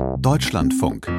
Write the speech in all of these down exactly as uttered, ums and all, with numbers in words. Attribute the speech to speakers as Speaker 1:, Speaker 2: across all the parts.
Speaker 1: Deutschlandfunk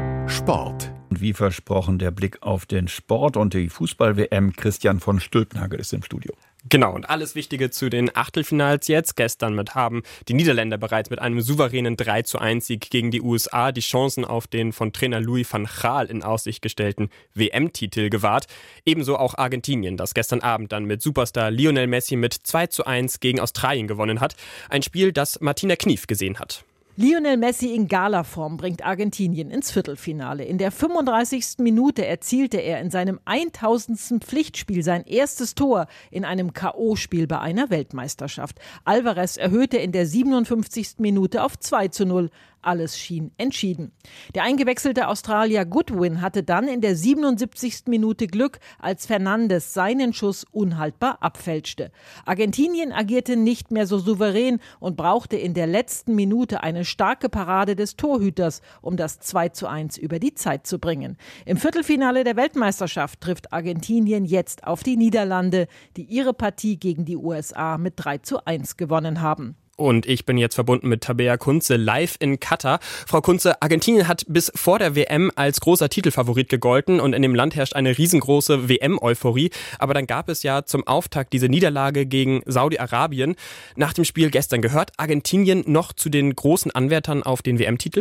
Speaker 1: Sport.
Speaker 2: Und wie versprochen der Blick auf den Sport und die Fußball-W M. Christian von Stülpnagel ist im Studio.
Speaker 3: Genau, und alles Wichtige zu den Achtelfinals jetzt. Gestern mit haben die Niederländer bereits mit einem souveränen drei zu eins Sieg gegen die U S A die Chancen auf den von Trainer Louis van Gaal in Aussicht gestellten W M-Titel gewahrt. Ebenso auch Argentinien, das gestern Abend dann mit Superstar Lionel Messi mit zwei zu eins gegen Australien gewonnen hat. Ein Spiel, das Martina Knief gesehen hat.
Speaker 4: Lionel Messi in Galaform bringt Argentinien ins Viertelfinale. In der fünfunddreißigsten Minute erzielte er in seinem tausendsten Pflichtspiel sein erstes Tor in einem K O-Spiel bei einer Weltmeisterschaft. Alvarez erhöhte in der siebenundfünfzigsten Minute auf zwei zu null. Alles schien entschieden. Der eingewechselte Australier Goodwin hatte dann in der siebenundsiebzigsten Minute Glück, als Fernandes seinen Schuss unhaltbar abfälschte. Argentinien agierte nicht mehr so souverän und brauchte in der letzten Minute eine starke Parade des Torhüters, um das zwei zu eins über die Zeit zu bringen. Im Viertelfinale der Weltmeisterschaft trifft Argentinien jetzt auf die Niederlande, die ihre Partie gegen die U S A mit drei zu eins gewonnen haben.
Speaker 3: Und ich bin jetzt verbunden mit Tabea Kunze live in Katar. Frau Kunze, Argentinien hat bis vor der W M als großer Titelfavorit gegolten und in dem Land herrscht eine riesengroße W M-Euphorie. Aber dann gab es ja zum Auftakt diese Niederlage gegen Saudi-Arabien. Nach dem Spiel gestern, gehört Argentinien noch zu den großen Anwärtern auf den W M-Titel?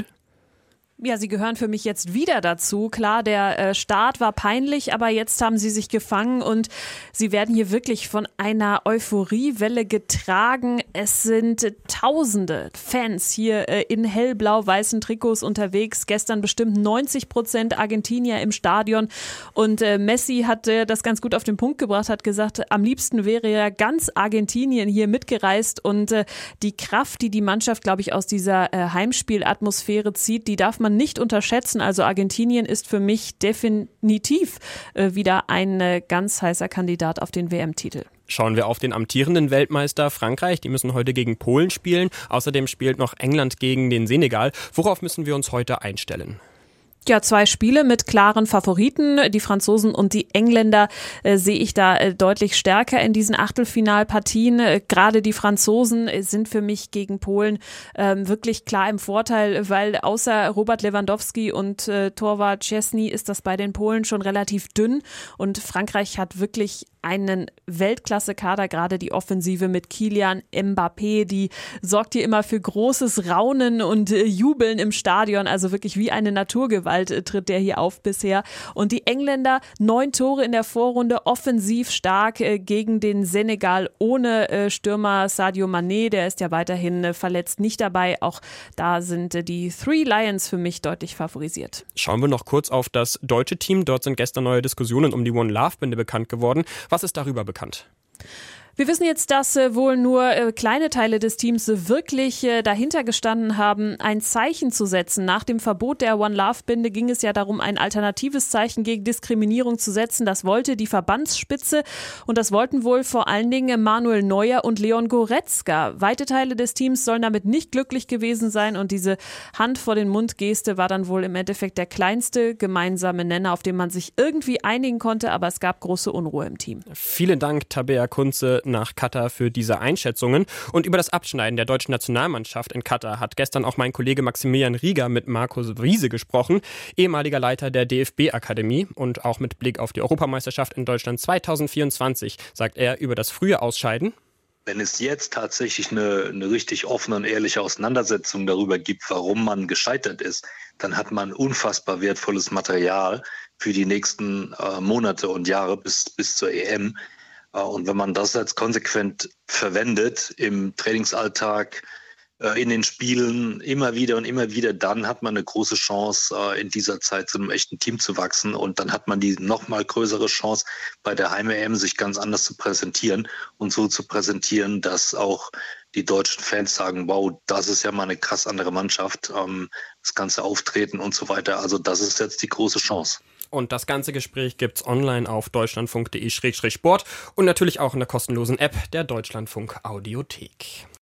Speaker 5: Ja, sie gehören für mich jetzt wieder dazu. Klar, der äh, Start war peinlich, aber jetzt haben sie sich gefangen und sie werden hier wirklich von einer Euphoriewelle getragen. Es sind tausende Fans hier äh, in hellblau-weißen Trikots unterwegs. Gestern bestimmt neunzig Prozent Argentinier im Stadion und äh, Messi hat äh, das ganz gut auf den Punkt gebracht, hat gesagt, am liebsten wäre ja ganz Argentinien hier mitgereist und äh, die Kraft, die die Mannschaft, glaube ich, aus dieser äh, Heimspielatmosphäre zieht, die darf man nicht unterschätzen. Also Argentinien ist für mich definitiv äh, wieder ein äh, ganz heißer Kandidat auf den W M-Titel.
Speaker 3: Schauen wir auf den amtierenden Weltmeister Frankreich. Die müssen heute gegen Polen spielen. Außerdem spielt noch England gegen den Senegal. Worauf müssen wir uns heute einstellen?
Speaker 5: Ja, zwei Spiele mit klaren Favoriten. Die Franzosen und die Engländer äh, sehe ich da äh, deutlich stärker in diesen Achtelfinalpartien. Äh, gerade die Franzosen äh, sind für mich gegen Polen äh, wirklich klar im Vorteil, weil außer Robert Lewandowski und äh, Torwart Szczęsny ist das bei den Polen schon relativ dünn. Und Frankreich hat wirklich einen Weltklasse-Kader, gerade die Offensive mit Kylian Mbappé, die sorgt hier immer für großes Raunen und äh, Jubeln im Stadion, also wirklich wie eine Naturgewalt äh, tritt der hier auf bisher. Und die Engländer, neun Tore in der Vorrunde, offensiv stark äh, gegen den Senegal ohne äh, Stürmer Sadio Mané, der ist ja weiterhin äh, verletzt nicht dabei. Auch da sind äh, die Three Lions für mich deutlich favorisiert.
Speaker 3: Schauen wir noch kurz auf das deutsche Team. Dort sind gestern neue Diskussionen um die One Love Binde bekannt geworden. Was ist darüber bekannt?
Speaker 5: Wir wissen jetzt, dass äh, wohl nur äh, kleine Teile des Teams äh, wirklich äh, dahinter gestanden haben, ein Zeichen zu setzen. Nach dem Verbot der One Love Binde ging es ja darum, ein alternatives Zeichen gegen Diskriminierung zu setzen. Das wollte die Verbandsspitze und das wollten wohl vor allen Dingen Manuel Neuer und Leon Goretzka. Weite Teile des Teams sollen damit nicht glücklich gewesen sein und diese Hand vor den Mund Geste war dann wohl im Endeffekt der kleinste gemeinsame Nenner, auf den man sich irgendwie einigen konnte, aber es gab große Unruhe im Team.
Speaker 3: Vielen Dank, Tabea Kunze nach Katar für diese Einschätzungen. Und über das Abschneiden der deutschen Nationalmannschaft in Katar hat gestern auch mein Kollege Maximilian Rieger mit Markus Riese gesprochen, ehemaliger Leiter der D F B-Akademie. Und auch mit Blick auf die Europameisterschaft in Deutschland zweitausendvierundzwanzig sagt er über das frühe Ausscheiden:
Speaker 6: Wenn es jetzt tatsächlich eine, eine richtig offene und ehrliche Auseinandersetzung darüber gibt, warum man gescheitert ist, dann hat man unfassbar wertvolles Material für die nächsten äh, Monate und Jahre bis, bis zur E M. Und wenn man das als konsequent verwendet im Trainingsalltag, in den Spielen immer wieder und immer wieder, dann hat man eine große Chance, in dieser Zeit zu einem echten Team zu wachsen. Und dann hat man die noch mal größere Chance, bei der Heim-E M sich ganz anders zu präsentieren und so zu präsentieren, dass auch die deutschen Fans sagen, wow, das ist ja mal eine krass andere Mannschaft, das ganze Auftreten und so weiter. Also das ist jetzt die große Chance.
Speaker 3: Und das ganze Gespräch gibt's online auf deutschlandfunk punkt de Schrägstrich Sport und natürlich auch in der kostenlosen App der Deutschlandfunk Audiothek.